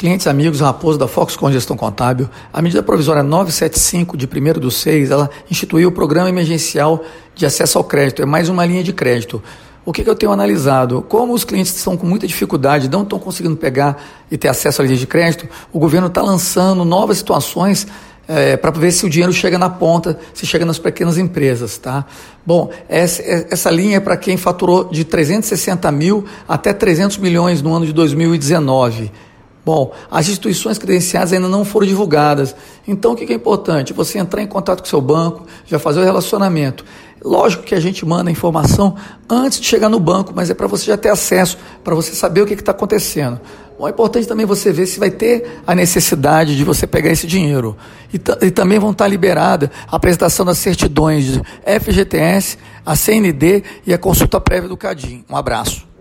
Clientes amigos, Raposo da Foxconn Gestão Contábil, a medida provisória 975 de 1º/6, ela instituiu o Programa Emergencial de Acesso ao Crédito, é mais uma linha de crédito. O que eu tenho analisado? Como os clientes estão com muita dificuldade, não estão conseguindo pegar e ter acesso à linha de crédito, o governo está lançando novas situações para ver se o dinheiro chega na ponta, se chega nas pequenas empresas, tá? Bom, essa linha é para quem faturou de 360 mil até 300 milhões no ano de 2019. Bom, as instituições credenciadas ainda não foram divulgadas. Então, o que é importante? Você entrar em contato com o seu banco, já fazer o relacionamento. Lógico que a gente manda a informação antes de chegar no banco, mas é para você já ter acesso, para você saber o que está acontecendo. Bom, é importante também você ver se vai ter a necessidade de você pegar esse dinheiro. E também vão estar liberadas a apresentação das certidões de FGTS, a CND e a consulta prévia do CADIM. Um abraço.